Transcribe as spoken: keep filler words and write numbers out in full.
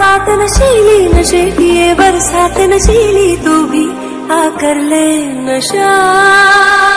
रात नशीली नशे की ये बरसात नशीली, तू भी आ कर ले नशा।